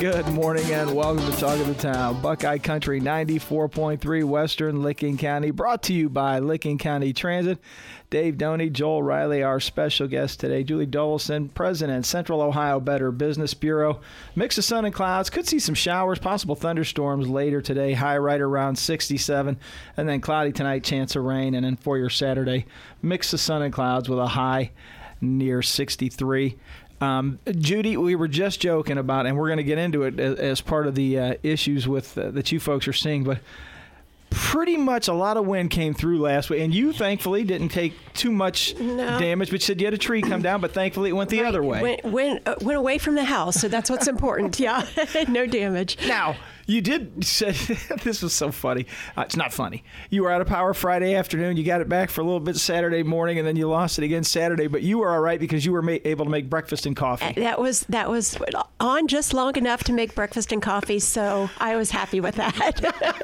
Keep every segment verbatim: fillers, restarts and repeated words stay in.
Good morning and welcome to Talk of the Town. Buckeye Country ninety-four point three Western Licking County, brought to you by Licking County Transit. Dave Doney, Joel Riley, our special guest today. Julie Doleson, President, Central Ohio Better Business Bureau. Mix of sun and clouds. Could see some showers, possible thunderstorms later today. High right around sixty-seven. And then cloudy tonight, chance of rain. And then for your Saturday, mix of sun and clouds with a high near sixty-three. Um, Judy, we were just joking about, and we're going to get into it as, as part of the uh, issues with uh, that you folks are seeing, but pretty much a lot of wind came through last week, and you thankfully didn't take too much no. damage, but you said you had a tree come down, but thankfully it went the right. other way. Went, went, uh, went away from the house, so that's what's important. Yeah, no damage. Now, you did say, this was so funny. Uh, it's not funny. You were out of power Friday afternoon. You got it back for a little bit Saturday morning, and then you lost it again Saturday. But you were all right because you were ma- able to make breakfast and coffee. Uh, that was that was on just long enough to make breakfast and coffee, so I was happy with that.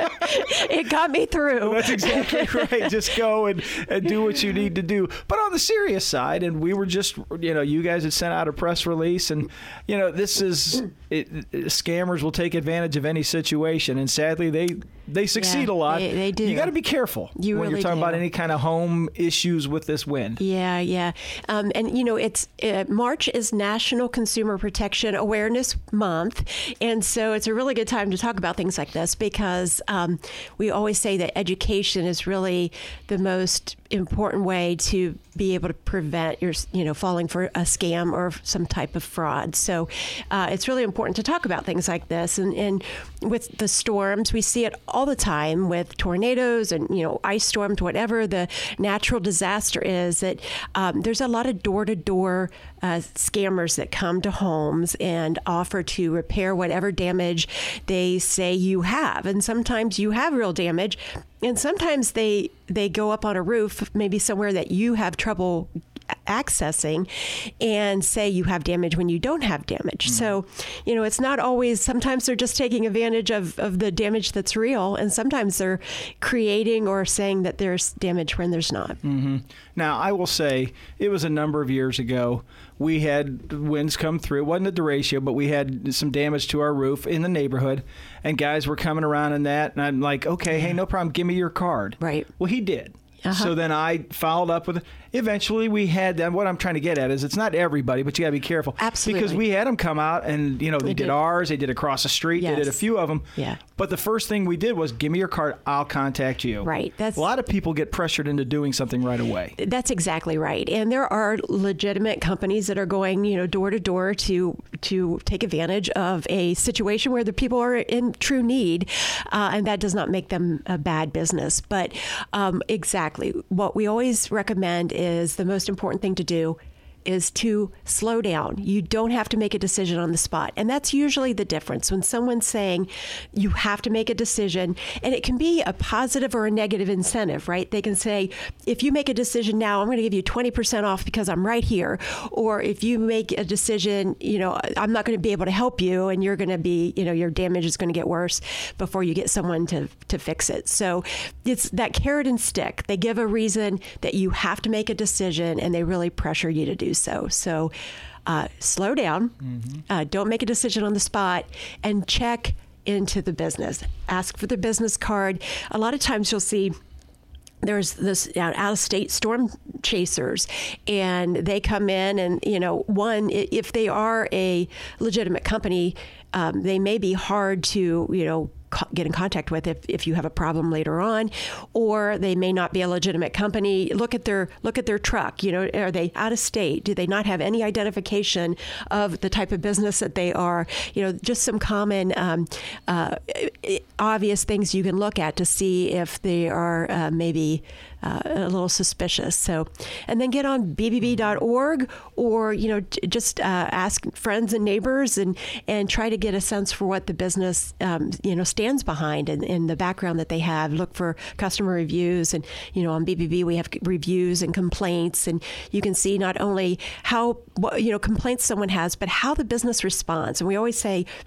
It got me through. That's exactly right. Just go and, and do what you need to do. But on the serious side, and we were just, you know, you guys had sent out a press release, and, you know, this is, it, it, scammers will take advantage of any situation, and sadly they they succeed yeah, a lot. They, they do. You got to be careful you when really you're talking do. about any kind of home issues with this wind. Yeah, yeah, um, and you know, it's uh, March is National Consumer Protection Awareness Month, and so it's a really good time to talk about things like this because um, we always say that education is really the most important way to be able to prevent your, you know, falling for a scam or some type of fraud. So uh, it's really important to talk about things like this. And, and with the storms, we see it all the time with tornadoes and, you know, ice storms, whatever the natural disaster is, that um, there's a lot of door-to-door uh, scammers that come to homes and offer to repair whatever damage they say you have. And sometimes you have real damage, and sometimes they they go up on a roof, maybe somewhere that you have trouble accessing, and say you have damage when you don't have damage. Mm-hmm. So, you know, it's not always, sometimes they're just taking advantage of, of the damage that's real, and sometimes they're creating or saying that there's damage when there's not. Mm-hmm. Now, I will say, it was a number of years ago, we had winds come through. It wasn't a derecho, but we had some damage to our roof in the neighborhood, and guys were coming around in that, and I'm like, okay, hey, no problem, give me your card. Right. Well, he did. Uh-huh. So then I followed up with it. Eventually we had them. What I'm trying to get at is it's not everybody, but you got to be careful. Absolutely. Because we had them come out and, you know, they, they did, did ours. They did across the street. Yes. They did a few of them. Yeah. But the first thing we did was, give me your card. I'll contact you. Right. That's a lot of people get pressured into doing something right away. That's exactly right. And there are legitimate companies that are going, you know, door to door to to take advantage of a situation where the people are in true need. Uh, and that does not make them a bad business. But um, exactly what we always recommend is the most important thing to do is to slow down. You don't have to make a decision on the spot. And that's usually the difference. When someone's saying you have to make a decision, and it can be a positive or a negative incentive, right? They can say, if you make a decision now, I'm going to give you twenty percent off because I'm right here. Or if you make a decision, you know, I'm not going to be able to help you, and you're going to be, you know, your damage is going to get worse before you get someone to, to fix it. So it's that carrot and stick. They give a reason that you have to make a decision, and they really pressure you to do so. So uh, slow down, mm-hmm. uh, don't make a decision on the spot, and check into the business. Ask for the business card. A lot of times you'll see there's this uh, out-of-state storm chasers, and they come in and, you know, one, if they are a legitimate company, um, they may be hard to, you know, get in contact with if, if you have a problem later on, or they may not be a legitimate company. Look at their look at their truck. You know, are they out of state? Do they not have any identification of the type of business that they are? You know, just some common um, uh, obvious things you can look at to see if they are uh, maybe uh, a little suspicious. So, and then get on B B B dot org, or, you know, just uh, ask friends and neighbors and and try to get a sense for what the business um, you know stands behind and, and the background that they have. Look for customer reviews, and, you know, on B B B we have reviews and complaints, and you can see not only how, you know, complaints someone has, but how the business responds. And we always say,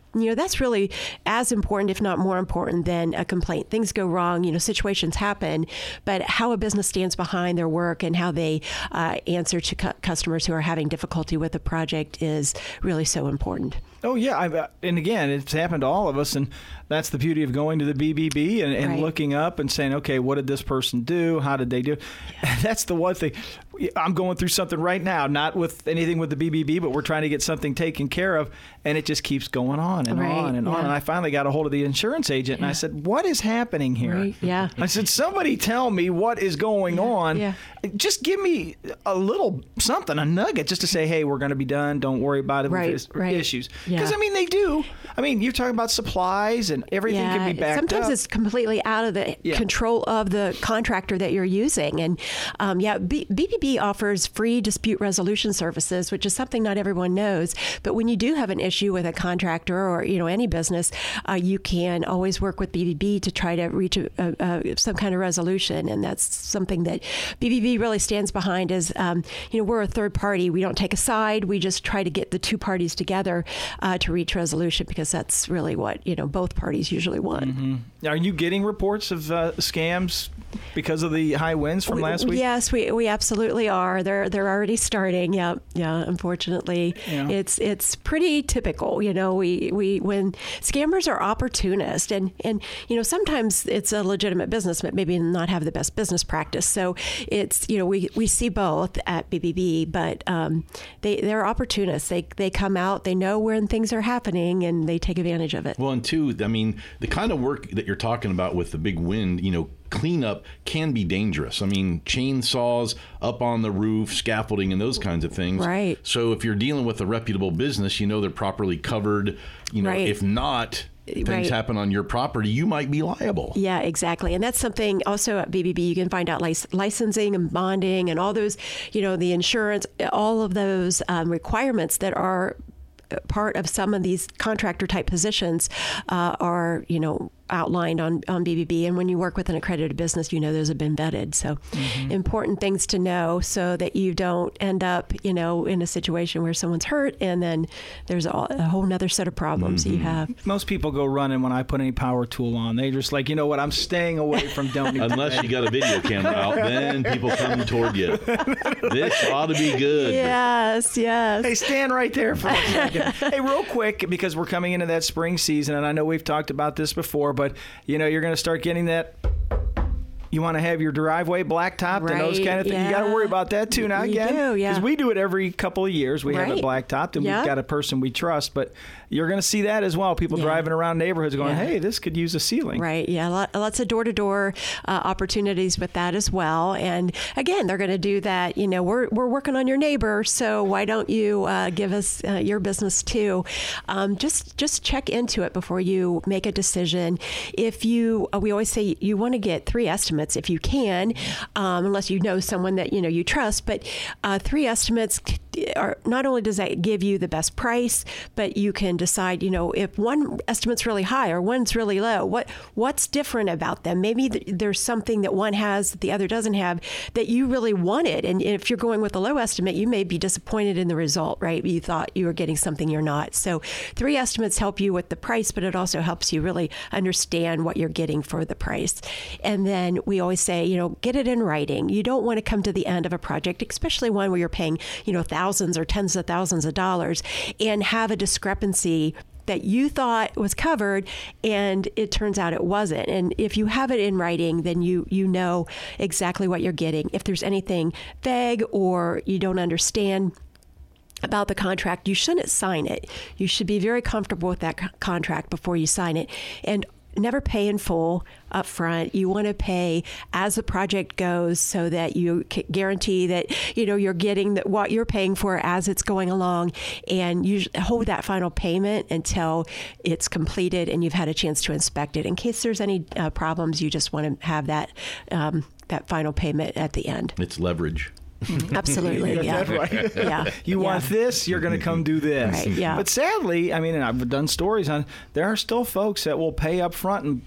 you know, that's really as important, if not more important, than a complaint. Things go wrong, you know, situations happen, but how a business stands behind their work and how they uh, answer to cu- customers who are having difficulty with the project is really so important. Oh, yeah. I, and again, it's happened to all of us. And that's the beauty of going to the B B B and, and right. looking up and saying, okay, what did this person do? How did they do? Yeah. That's the one thing. I'm going through something right now, not with anything with the B B B, but we're trying to get something taken care of. And it just keeps going on and right. on and yeah. on. And I finally got a hold of the insurance agent yeah. and I said, what is happening here? Right. Yeah. I said, somebody tell me what is going yeah. on. Yeah. Just give me a little something, a nugget, just to say, hey, we're going to be done. Don't worry about it. Right. With right. issues. Because, yeah. I mean, they do. I mean, you're talking about supplies and everything yeah. can be backed Sometimes up. it's completely out of the yeah. control of the contractor that you're using. And um, yeah, B- BBB offers free dispute resolution services, which is something not everyone knows. But when you do have an issue with a contractor or, you know, any business, uh, you can always work with B B B to try to reach a, a, a, some kind of resolution. And that's something that B B B really stands behind is, um, you know, we're a third party. We don't take a side. We just try to get the two parties together uh, to reach resolution, because that's really what, you know, both parties usually want. Mm-hmm. Are you getting reports of uh, scams because of the high winds from we, last week? Yes, we we absolutely are. They're they're already starting. Yeah, yeah. Unfortunately, yeah. it's it's pretty typical. You know, we, we when scammers are opportunist, and and you know sometimes it's a legitimate business, but maybe not have the best business practice. So it's you know we, we see both at B B B, but um, they they're opportunists. They they come out, they know when things are happening, and they take advantage of it. Well, and two, I mean, the kind of work that you're talking about with the big wind, you know, cleanup can be dangerous. I mean, chainsaws up on the roof, scaffolding, and those kinds of things. Right. So if you're dealing with a reputable business, you know they're properly covered. You know, right. if not, things right. happen on your property, you might be liable. Yeah, exactly. And that's something also at B B B, you can find out lic- licensing and bonding and all those, you know, the insurance, all of those um, requirements that are part of some of these contractor type positions uh, are, you know, outlined on, on B B B. And when you work with an accredited business, you know those have been vetted. So mm-hmm. important things to know so that you don't end up, you know, in a situation where someone's hurt and then there's a, a whole nother set of problems mm-hmm. you have. Most people go running when I put any power tool on. They just like, you know what, I'm staying away from Donnie. Unless you got a video camera out, then people come toward you. This ought to be good. Yes, yes. Hey, stand right there for a second. Hey, real quick, because we're coming into that spring season, and I know we've talked about this before, but, you know, you're going to start getting that. You want to have your driveway blacktopped right, and those kind of things. yeah. You got to worry about that too now you again. do, yeah. Because we do it every couple of years. We right. have it blacktopped, and yeah. we've got a person we trust. But you're going to see that as well. People yeah. driving around neighborhoods going, yeah. hey, this could use a ceiling. Right. Yeah. Lot, lots of door-to-door uh, opportunities with that as well. And again, they're going to do that. You know, we're we're working on your neighbor, so why don't you uh, give us uh, your business too? Um, just just check into it before you make a decision. If you, uh, we always say you want to get three estimates if you can. Um, unless you know someone that you know you trust, but uh, three estimates are not only does that give you the best price, but you can decide, you know, if one estimate's really high or one's really low, what what's different about them? Maybe th- there's something that one has that the other doesn't have that you really wanted, and if you're going with a low estimate, you may be disappointed in the result, right? You thought you were getting something you're not. So three estimates help you with the price, but it also helps you really understand what you're getting for the price. And then we always say, you know, get it in writing. You don't want to come to the end of a project, especially one where you're paying, you know, thousands or tens of thousands of dollars, and have a discrepancy that you thought was covered and it turns out it wasn't. And if you have it in writing, then you you know exactly what you're getting. If there's anything vague or you don't understand about the contract, you shouldn't sign it. You should be very comfortable with that co- contract before you sign it. And never pay in full up front. You want to pay as the project goes so that you can guarantee that, you know, you're getting the, what you're paying for as it's going along, and you hold that final payment until it's completed and you've had a chance to inspect it. In case there's any uh, problems, you just want to have that um, that final payment at the end. It's leverage. Absolutely, yeah. That's right. Yeah. You yeah. want this, you're going to come do this. Right, yeah. But sadly, I mean, and I've done stories on, there are still folks that will pay up front and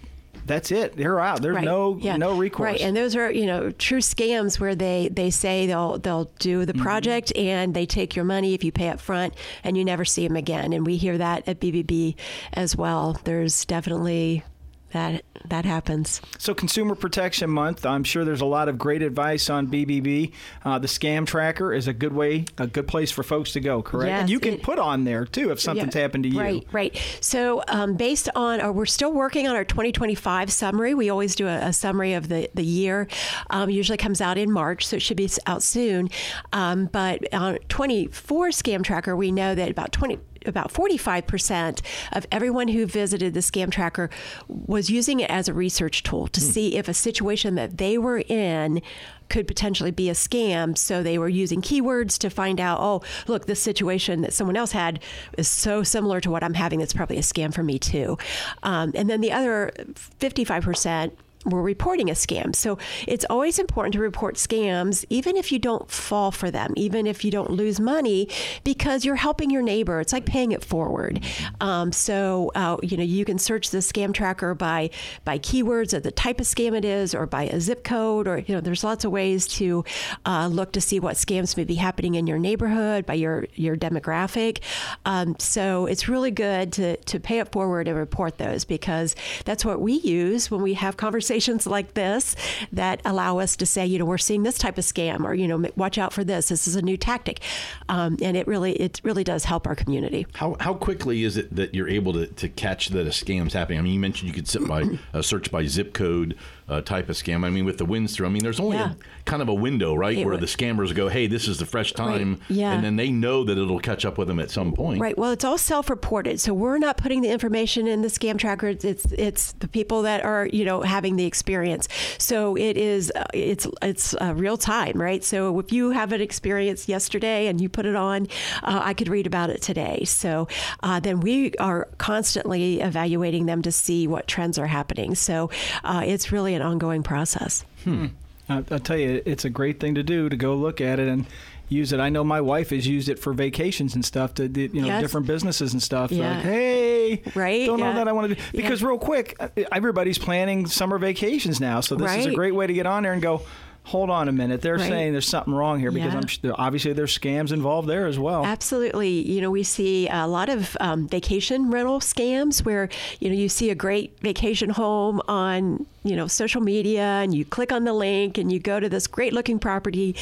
that's it. They're out. There's Right. no Yeah. no recourse. Right, and those are, you know, true scams where they, they say they'll they'll do the project mm-hmm. and they take your money if you pay up front and you never see them again. And we hear that at B B B as well. There's definitely that that happens. So Consumer Protection Month, I'm sure there's a lot of great advice on B B B. Uh, the Scam Tracker is a good way, a good place for folks to go, correct? Yes, and you can it, put on there, too, if something's yeah, happened to you. Right, right. So um, based on, or we're still working on our twenty twenty-five summary. We always do a, a summary of the, the year. Um, usually comes out in March, so it should be out soon. Um, but on twenty-four Scam Tracker, we know that about twenty about forty-five percent of everyone who visited the Scam Tracker was using it as a research tool to hmm. see if a situation that they were in could potentially be a scam. So they were using keywords to find out, oh, look, this situation that someone else had is so similar to what I'm having. It's probably a scam for me too. Um, and then the other fifty-five percent were reporting a scam. So it's always important to report scams, even if you don't fall for them, even if you don't lose money, because you're helping your neighbor. It's like paying it forward. Um, so, uh, you know, you can search the Scam Tracker by by keywords of the type of scam it is, or by a zip code, or, you know, there's lots of ways to uh, look to see what scams may be happening in your neighborhood, by your, your demographic. Um, so it's really good to, to pay it forward and report those, because that's what we use when we have conversations like this that allow us to say, you know, we're seeing this type of scam, or, you know, watch out for this. This is a new tactic. Um, and it really, it really does help our community. How how quickly is it that you're able to, to catch that a scam's happening? I mean, you mentioned you could sit by uh, search by zip code uh, type of scam. I mean, with the winds through, I mean, there's only yeah. a, kind of a window, right, it where would. the scammers go, hey, this is the fresh time. Right. Yeah. And then they know that it'll catch up with them at some point. Right. Well, it's all self-reported. So we're not putting the information in the Scam Tracker. It's it's, it's the people that are, you know, having the experience. So it is, uh, it's it's uh, real time, right? So if you have an experience yesterday and you put it on, uh, I could read about it today. So uh, then we are constantly evaluating them to see what trends are happening. So uh, it's really an ongoing process. Hmm. I'll, I'll tell you, it's a great thing to do, to go look at it and use it. I know my wife has used it for vacations and stuff, to, you know, yes. different businesses and stuff. Yeah. Like, hey, right? don't yeah. know that I want to do. Because yeah. real quick, everybody's planning summer vacations now. So this right. is a great way to get on there and go, hold on a minute. They're right. saying there's something wrong here, because yeah. I'm obviously there's scams involved there as well. Absolutely. You know, we see a lot of um, vacation rental scams where, you know, you see a great vacation home on, you know, social media, and you click on the link and you go to this great looking property,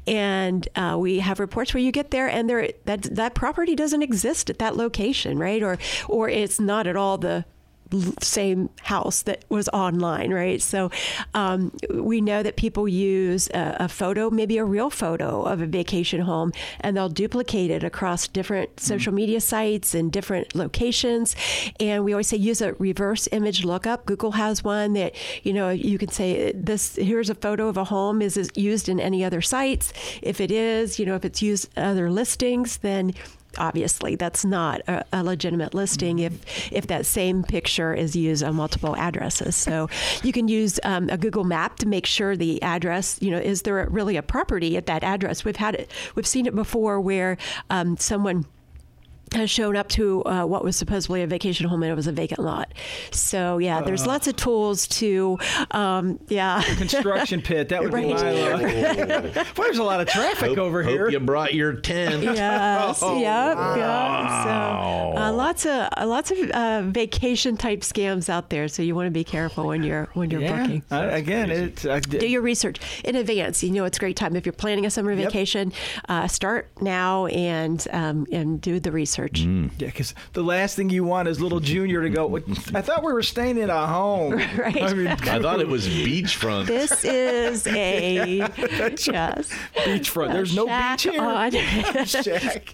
and uh, we have reports where you get there and there that that property doesn't exist at that location, right? Or or it's not at all the same house that was online, right? So um, we know that people use a, a photo, maybe a real photo of a vacation home, and they'll duplicate it across different social media sites and different locations. And we always say use a reverse image lookup. Google has one that, you know, you can say this, here's a photo of a home. Is it used in any other sites? If it is, you know, if it's used other listings, then obviously that's not a, a legitimate listing if if that same picture is used on multiple addresses. So you can use um, a Google map to make sure the address, you know, is there really a property at that address? We've had it, we've seen it before where um, someone has shown up to uh, what was supposedly a vacation home, and it was a vacant lot. So yeah, there's uh, lots of tools to, um, yeah. Construction pit, that would right. be my luck. Well, there's a lot of traffic hope, over hope here. You brought your tent. Yes, oh, yep, wow. yep. So uh, lots of uh, lots of uh, vacation type scams out there. So you want to be careful when you're when you're yeah. booking. Uh, again, it's uh, do your research in advance. You know, it's a great time if you're planning a summer yep. vacation. Uh, start now and um, and do the research. Mm. Yeah, because the last thing you want is little Junior to go, I thought we were staying in a home. Right. I mean, I thought it was beachfront. This is a yeah, yes. beachfront. There's no beach here. Shack.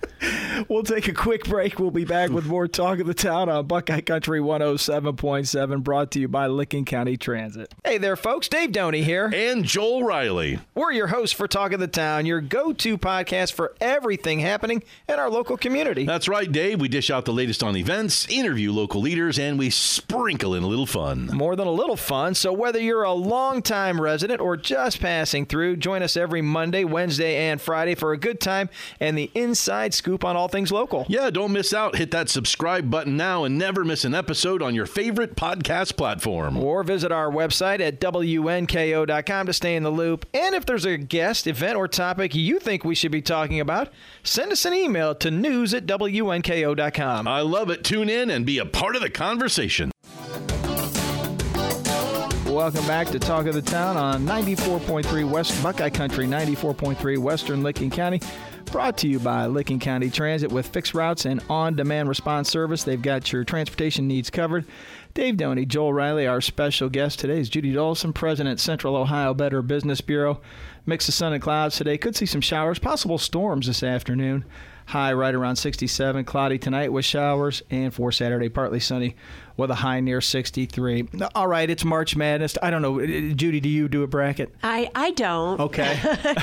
We'll take a quick break. We'll be back with more Talk of the Town on Buckeye Country one oh seven point seven, brought to you by Licking County Transit. Hey there, folks. Dave Doney here. And Joel Riley. We're your hosts for Talk of the Town, your go-to podcast for everything happening in our local community. That's right, Dave. We dish out the latest on events, interview local leaders, and we sprinkle in a little fun. More than a little fun. So whether you're a longtime resident or just passing through, join us every Monday, Wednesday, and Friday for a good time and the inside scoop scoop on all things local. Yeah, don't miss out. Hit that subscribe button now and never miss an episode on your favorite podcast platform. Or visit our website at W N K O dot com to stay in the loop. And if there's a guest, event, or topic you think we should be talking about, send us an email to news at W N K O dot com. I love it. Tune in and be a part of the conversation. Welcome back to Talk of the Town on ninety-four point three West Buckeye Country, ninety-four point three Western Licking County. Brought to you by Licking County Transit with fixed routes and on-demand response service. They've got your transportation needs covered. Dave Doney, Joel Riley, our special guest today is Judy Dolson, President, Central Ohio Better Business Bureau. Mix of sun and clouds today. Could see some showers, possible storms this afternoon. High right around sixty-seven. Cloudy tonight with showers. And for Saturday, partly sunny with a high near sixty-three. All right, it's March Madness. I don't know. Judy, do you do a bracket? I, I don't. Okay.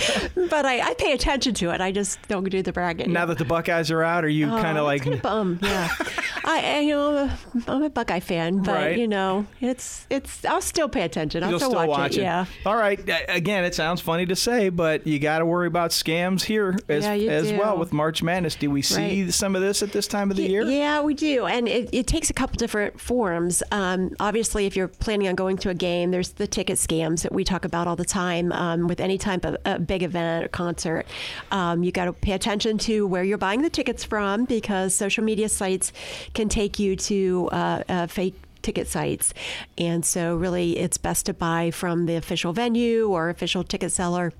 But I, I pay attention to it. I just don't do the bracket. Now that the Buckeyes are out, are you oh, kind of like... kind of bum, yeah. I, I, you know, I'm a, I'm a Buckeye fan, but, right. you know, it's, it's, I'll still pay attention. I'll You'll still, still watch, watch it, it. yeah. All right. Again, it sounds funny to say, but you got to worry about scams here as, yeah, you as do. well with March Madness. Do we see Right. some of this at this time of the year? Yeah, we do. And it, it takes a couple different forms. Um, obviously, if you're planning on going to a game, there's the ticket scams that we talk about all the time um, with any type of a big event or concert. Um, you got to pay attention to where you're buying the tickets from, because social media sites can take you to uh, uh, fake ticket sites. And so really it's best to buy from the official venue or official ticket seller.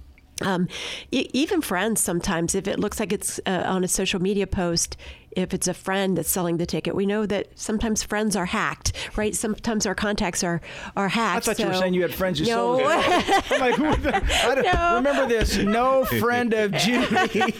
Um, e- even friends sometimes, if it looks like it's uh, on a social media post, if it's a friend that's selling the ticket, we know that sometimes friends are hacked, right? Sometimes our contacts are, are hacked. I thought so you were saying you had friends who no. sold it. I'm like, who the, I don't, No. remember this? No friend of Judy.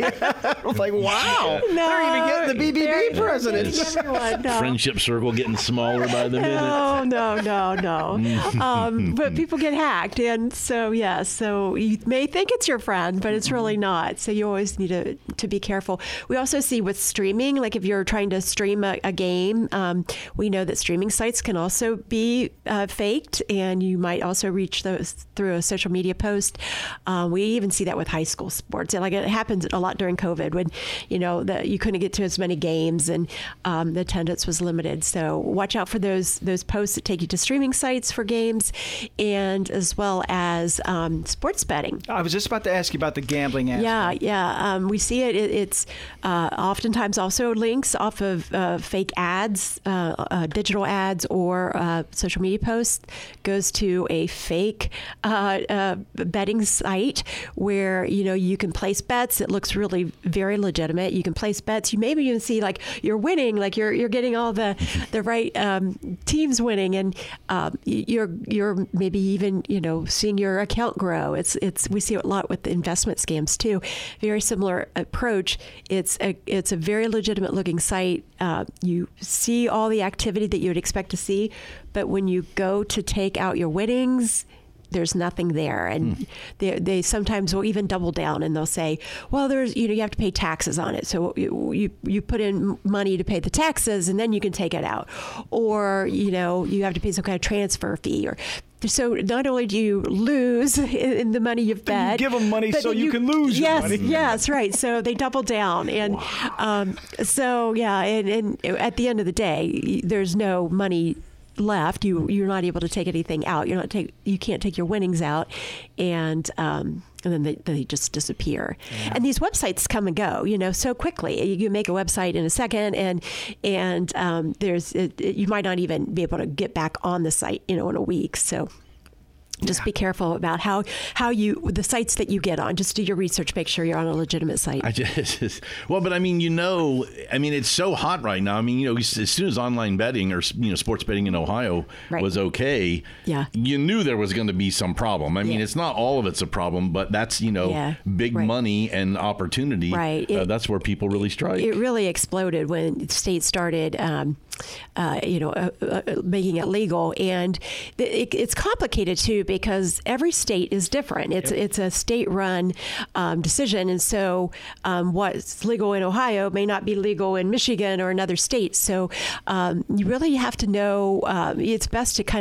I was like, wow. No, They're even getting the B B B they're- president. they're everyone, no. Friendship circle getting smaller by the minute. No, no, no, no. um, but people get hacked. And so, yeah, so you may think it's your friend, but it's really not. So you always need to, to be careful. We also see with streaming, like if you're trying to stream a, a game, um, we know that streaming sites can also be uh, faked, and you might also reach those through a social media post. Uh, we even see that with high school sports. And like it happens a lot during COVID when, you know, that you couldn't get to as many games and um, the attendance was limited. So watch out for those those posts that take you to streaming sites for games, and as well as um, sports betting. I was just about to ask you about the gambling aspect. Yeah, yeah. Um, we see it. it it's uh, oftentimes also links off of uh, fake ads, uh, uh, digital ads, or uh, social media posts, goes to a fake uh, uh, betting site where, you know, you can place bets. It looks really very legitimate. You can place bets. You maybe even see like you're winning, like you're you're getting all the the right um, teams winning, and um, you're you're maybe even, you know, seeing your account grow. It's it's we see it a lot with the investment scams too. Very similar approach. It's a it's a very legitimate looking site. Uh, you see all the activity that you would expect to see, but when you go to take out your winnings, there's nothing there. And mm. they they sometimes will even double down, and they'll say, well, there's, you know, you have to pay taxes on it. So you, you, you put in money to pay the taxes, and then you can take it out. Or, you know, you have to pay some kind of transfer fee. Or so not only do you lose in the money you've bet, you give them money so you, you can lose yes, your money. Yes, right. So they double down. And wow. um, so, yeah, and, and at the end of the day, there's no money left. You you're not able to take anything out. You're not take you can't take your winnings out, and um, and then they, they just disappear. Yeah. And these websites come and go, you know, so quickly. You, you make a website in a second, and and um, there's it, it, you might not even be able to get back on the site, you know, in a week. So. Just yeah. be careful about how, how you, the sites that you get on. Just do your research. Make sure you're on a legitimate site. I just, well, but I mean, you know, I mean, it's so hot right now. I mean, you know, as soon as online betting or, you know, sports betting in Ohio right. was okay, yeah. you knew there was going to be some problem. I mean, yeah. it's not all of it's a problem, but that's, you know, yeah. big right. money and opportunity. Right. It, uh, that's where people really strike. It really exploded when states started, um, uh, you know, uh, uh, making it legal. And it, it's complicated, too, because every state is different. It's yep. it's a state-run um, decision, and so um, what's legal in Ohio may not be legal in Michigan or another state. So um, you really have to know. Um, it's best to kind of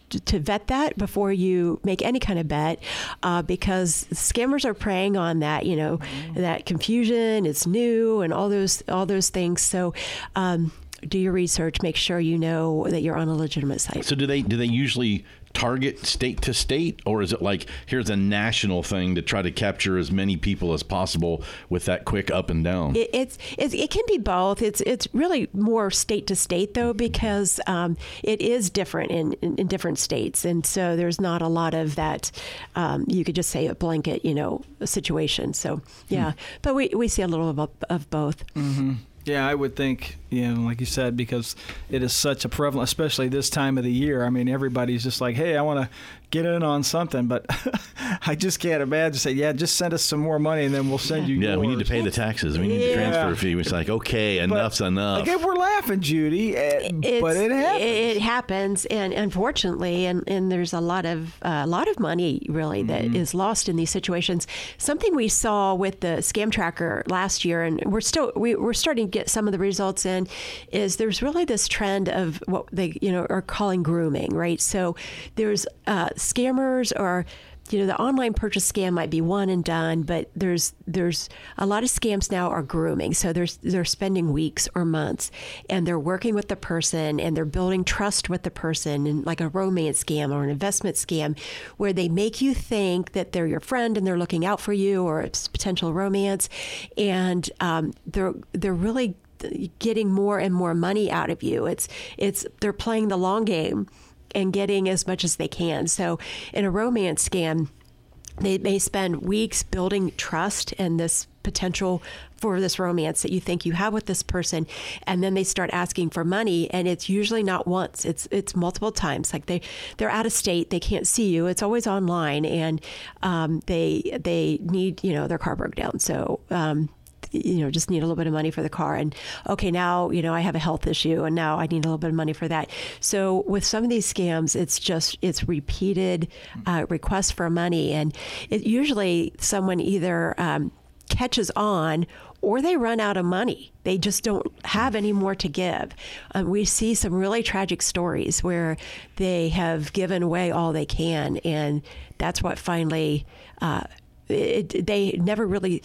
to vet that before you make any kind of bet, uh, because scammers are preying on that, you know, mm-hmm. that confusion. It's new and all those all those things. So. Um, do your research. Make sure you know that you're on a legitimate site. So do they do they usually target state to state, or is it like here's a national thing to try to capture as many people as possible with that quick up and down? It, it's, it's it can be both. It's it's really more state to state though, because um, it is different in, in, in different states, and so there's not a lot of that. Um, you could just say a blanket, you know, situation. So yeah, hmm. but we we see a little of of both. Mm-hmm. Yeah, I would think, you know, like you said, because it is such a prevalent, especially this time of the year. I mean, everybody's just like, hey, I want to get in on something, but I just can't imagine say, yeah, just send us some more money and then we'll send you Yeah, yours. we need to pay the taxes. We need yeah. to transfer a fee. It's like, okay, enough's but, enough. Like, we're laughing, Judy, it's, but it happens. It happens, and unfortunately, and, and there's a lot of uh, a lot of money really that mm-hmm. is lost in these situations. Something we saw with the Scam Tracker last year, and we're still we, we're starting to get some of the results in, is there's really this trend of what they you know are calling grooming, right? So there's uh, scammers or you know, the online purchase scam might be one and done, but there's there's a lot of scams now are grooming. So there's they're spending weeks or months, and they're working with the person, and they're building trust with the person, and like a romance scam or an investment scam, where they make you think that they're your friend and they're looking out for you, or it's potential romance, and um, they're they're really getting more and more money out of you. It's it's they're playing the long game and getting as much as they can. So in a romance scam, they may spend weeks building trust and this potential for this romance that you think you have with this person, and then they start asking for money, and it's usually not once, it's it's multiple times. Like they they're out of state, they can't see you, it's always online, and um, they they need, you know, their car broke down, so um, you know, just need a little bit of money for the car. And okay, now, you know, I have a health issue and now I need a little bit of money for that. So with some of these scams, it's just, it's repeated uh, requests for money. And it usually someone either um, catches on or they run out of money. They just don't have any more to give. Um, we see some really tragic stories where they have given away all they can. And that's what finally, uh, it, they never really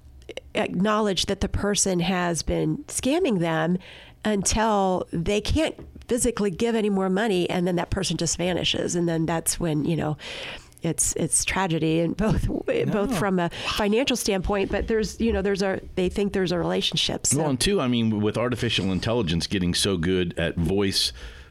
acknowledge that the person has been scamming them until they can't physically give any more money, and then that person just vanishes, and then that's when, you know, it's it's tragedy, and both no. both from a financial standpoint, but there's you know there's a they think there's a relationship. So. Well, and two, I mean, with artificial intelligence getting so good at voice,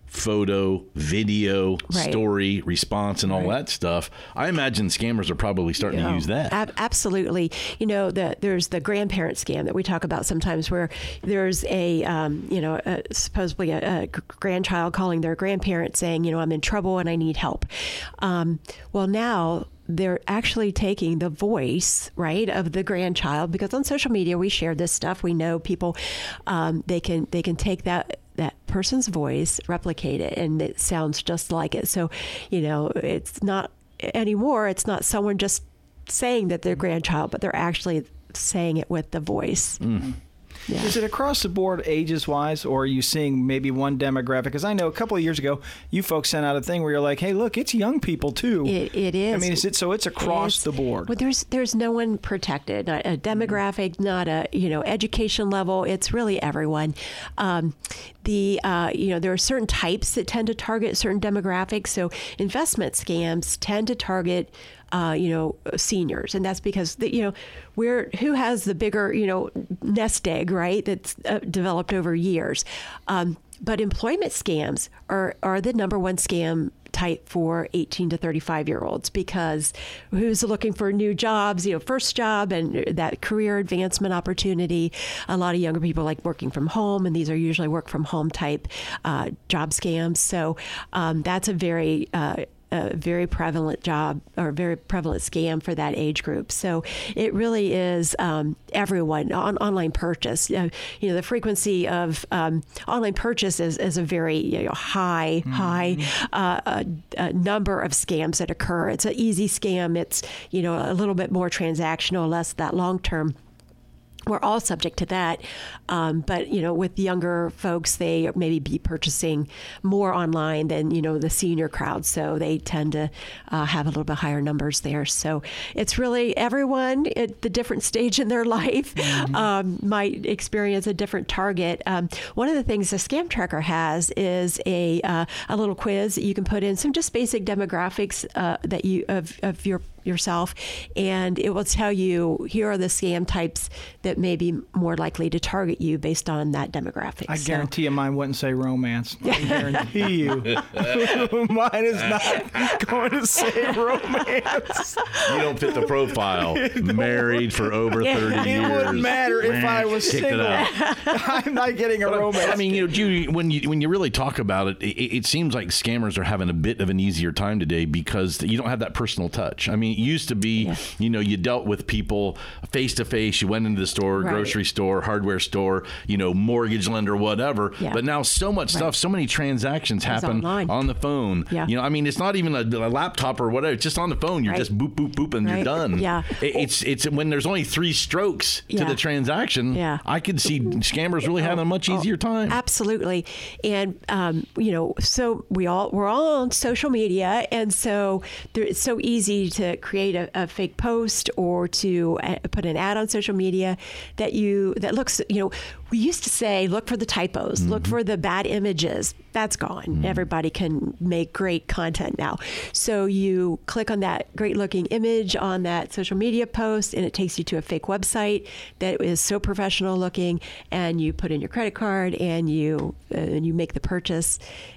photo, video, right. story, response, and all right. that stuff, I imagine scammers are probably starting yeah. to use that. Ab- absolutely. You know, the, there's the grandparent scam that we talk about sometimes, where there's a, um, you know, a, supposedly a, a grandchild calling their grandparent saying, you know, I'm in trouble and I need help. Um, well, now they're actually taking the voice, right, of the grandchild, because on social media we share this stuff. We know people, um, they can they can take that that person's voice, replicate it, and it sounds just like it. So, you know, it's not anymore. It's not someone just saying that they're grandchild, but they're actually saying it with the voice. Mm. Yeah. Is it across the board ages-wise, or are you seeing maybe one demographic? Because I know a couple of years ago, you folks sent out a thing where you're like, hey, look, it's young people, too. It, it is. I mean, is it, so it's across it's, the board. Well, there's there's no one protected, not a demographic, not a, you know, education level. It's really everyone. Um, the, uh, you know, there are certain types that tend to target certain demographics. So investment scams tend to target Uh, you know, seniors. And that's because, the, you know, we're, who has the bigger, you know, nest egg, right, that's uh, developed over years. Um, but employment scams are, are the number one scam type for eighteen to thirty-five year olds, because who's looking for new jobs, you know, first job and that career advancement opportunity. A lot of younger people like working from home, and these are usually work from home type uh, job scams. So um, that's a very, uh, a very prevalent job or very prevalent scam for that age group. So it really is um, everyone on online purchase. Uh, you know, the frequency of um, online purchase is, is a very you know, high, mm-hmm. high uh, uh, uh, number of scams that occur. It's an easy scam. It's, you know, a little bit more transactional, less that long-term we're all subject to that. Um, but, you know, with younger folks, they maybe be purchasing more online than, you know, the senior crowd. So they tend to uh, have a little bit higher numbers there. So it's really everyone at the different stage in their life mm-hmm. um, might experience a different target. Um, one of the things the Scam Tracker has is a uh, a little quiz that you can put in some just basic demographics uh, that you of, of your yourself, and it will tell you here are the scam types that may be more likely to target you based on that demographic. I so. guarantee you mine wouldn't say romance. I guarantee you. Mine is not going to say romance. You don't fit the profile. Married for over thirty it years. It wouldn't matter if I was Kicked single. I'm not getting a but, romance. I mean, you know, Judy, when you when you really talk about it, it, it seems like scammers are having a bit of an easier time today because you don't have that personal touch. I mean, it used to be, yeah. you know, you dealt with people face to face. You went into the store, right. grocery store, hardware store, you know, mortgage lender, whatever. Yeah. But now so much right. stuff, so many transactions it's happen online. on the phone. Yeah. You know, I mean, it's not even a, a laptop or whatever. It's just on the phone. You're right. just boop, boop, boop, and right. you're done. Yeah. It, it's it's when there's only three strokes yeah. to the transaction. Yeah. I could see scammers really oh, having a much easier oh, time. Absolutely. And, um, you know, so we all, we're all on social media. And so there, it's so easy to create a, a fake post or to uh, put an ad on social media that you, that looks, you know, we used to say, look for the typos, mm-hmm. look for the bad images. That's gone. Mm-hmm. Everybody can make great content now. So you click on that great looking image on that social media post and it takes you to a fake website that is so professional looking, and you put in your credit card and you uh, and you make the purchase,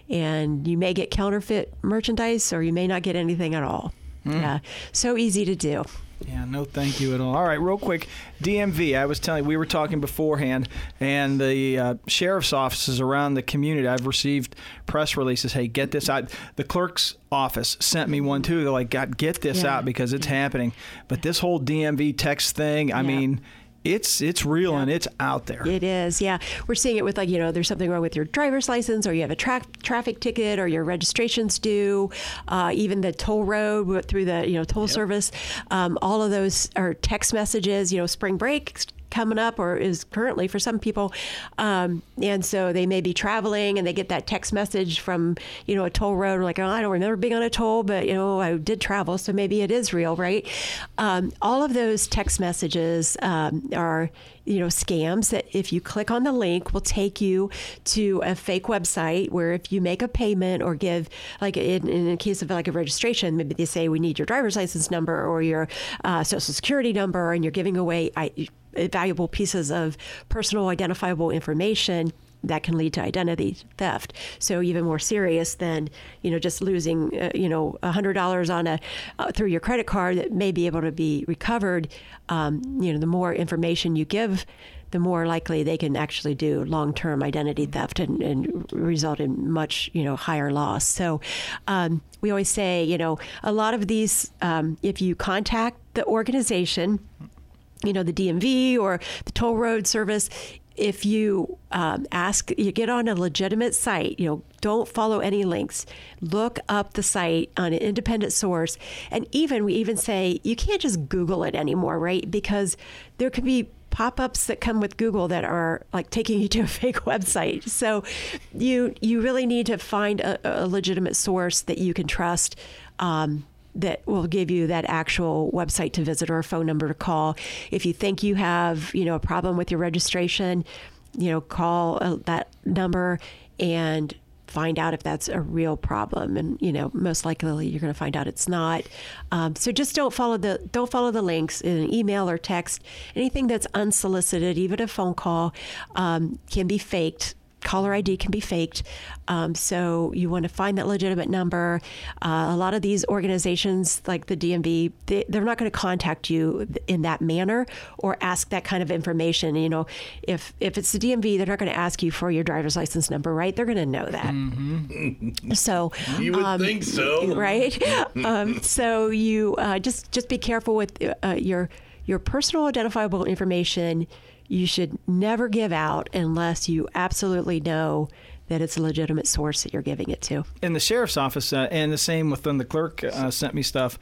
and you may get counterfeit merchandise or you may not get anything at all. Mm. Yeah. So easy to do. Yeah, no thank you at all. All right, real quick, D M V. I was telling you, we were talking beforehand, and the uh, sheriff's offices around the community, I've received press releases, hey, get this out. The clerk's office sent me one, too. They're like, God, get this yeah. out because it's yeah. happening. But this whole D M V text thing, I yeah. mean... It's it's real yeah. and it's out there. It is, yeah. We're seeing it with, like, you know, there's something wrong with your driver's license, or you have a tra- traffic ticket, or your registration's due, uh, even the toll road through the, you know, toll yep. service. Um, all of those are text messages, you know, spring break coming up, or is currently for some people. Um, and so they may be traveling and they get that text message from, you know, a toll road, like, oh, I don't remember being on a toll, but, you know, I did travel, so maybe it is real, right? Um, all of those text messages um, are, you know, scams that if you click on the link will take you to a fake website where if you make a payment or give, like in, in a case of like a registration, maybe they say we need your driver's license number or your uh, social security number, and you're giving away I, valuable pieces of personal identifiable information that can lead to identity theft. So even more serious than, you know, just losing, uh, you know, one hundred dollars on a uh, through your credit card that may be able to be recovered. Um, you know, the more information you give, the more likely they can actually do long-term identity theft and, and result in much, you know, higher loss. So um, we always say, you know, a lot of these, um, if you contact the organization, you know, the D M V or the toll road service, if you um, ask, you get on a legitimate site, you know, don't follow any links. Look up the site on an independent source. And even, we even say, you can't just Google it anymore, right? Because there could be pop-ups that come with Google that are like taking you to a fake website. So you you really need to find a, a legitimate source that you can trust, um, that will give you that actual website to visit or a phone number to call. If you think you have, you know, a problem with your registration, you know, call uh, that number and find out if that's a real problem. And, you know, most likely you're going to find out it's not. Um, so just don't follow the don't follow the links in an email or text. Anything that's unsolicited, even a phone call, um, can be faked. Caller I D can be faked. Um, so you want to find that legitimate number. Uh, a lot of these organizations like the D M V, they, they're not going to contact you in that manner or ask that kind of information. You know, if if it's the D M V, they're not going to ask you for your driver's license number, right? They're going to know that. Mm-hmm. So you would um, think so, right? um, so you uh, just just be careful with uh, your your personal identifiable information. You should never give out unless you absolutely know that it's a legitimate source that you're giving it to. In the sheriff's office, uh, and the same with when the clerk uh, sent me stuff,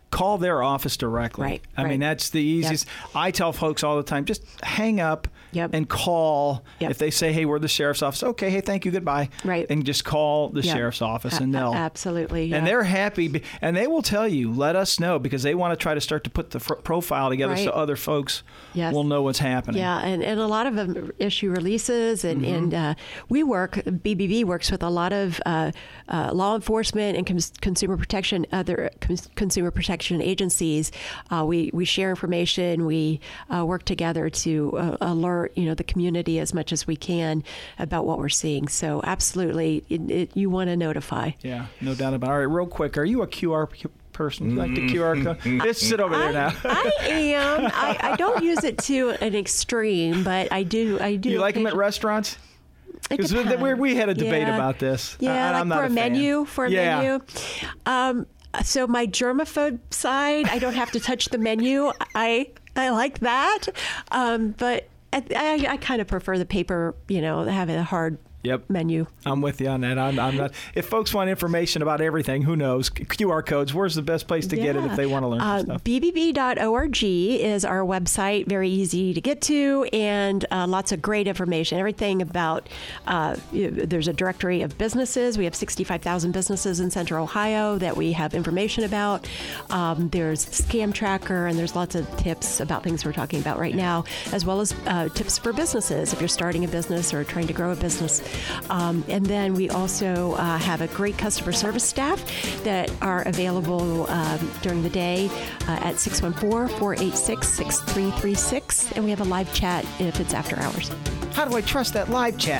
call their office directly. Right, I right. mean, that's the easiest. Yep. I tell folks all the time, just hang up yep. and call. Yep. If they say, hey, we're the sheriff's office, okay, hey, thank you, goodbye. Right. And just call the yep. sheriff's office a- and they'll. Absolutely. Yeah. And they're happy. And they will tell you, let us know, because they want to try to start to put the fr- profile together right. so other folks yes. will know what's happening. Yeah, and, and a lot of them issue releases, and, Mm-hmm. and uh, we work, B B B works with a lot of uh, uh, law enforcement and cons- consumer protection, other cons- consumer protection agencies. Uh, we, we share information, we uh, work together to uh, alert, you know, the community as much as we can about what we're seeing. So absolutely, it, it, you want to notify. Yeah, no doubt about it. All right, real quick, are you a Q R person? You like the Q R code? Just sit over there I, now. I am. I, I don't use it to an extreme, but I do. I do. You like them at occasion- restaurants? It Because we, depends. we had a debate Yeah. about this. Yeah, I, like I'm not for a, a fan. menu, for a yeah. menu. Um, so my germaphobe side, I don't have to touch the menu. I I like that, um, but I, I, I kind of prefer the paper. You know, having a hard Yep. menu. I'm with you on that. I'm, I'm not. If folks want information about everything, who knows? Q R codes. Where's the best place to get it if they want to learn uh, some stuff? B B B dot org is our website. Very easy to get to, and uh, lots of great information. Everything about. Uh, there's a directory of businesses. We have sixty-five thousand businesses in Central Ohio that we have information about. Um, there's Scam Tracker, and there's lots of tips about things we're talking about right now, as well as uh, tips for businesses if you're starting a business or trying to grow a business. Um, and then we also uh, have a great customer service staff that are available um, during the day uh, at six one four, four eight six, six three three six. And we have a live chat if it's after hours. How do I trust that live chat?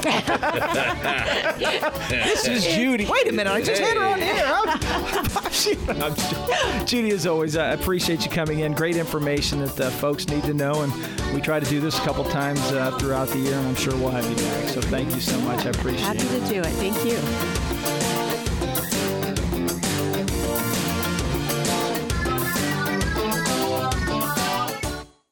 This is Judy. Wait a minute. I just had her on here. I'm, she, I'm, Judy, as always, I appreciate you coming in. Great information that uh, folks need to know. And we try to do this a couple times uh, throughout the year, and I'm sure we'll have you back. So thank you so much. I appreciate Happy it. to do it. Thank you.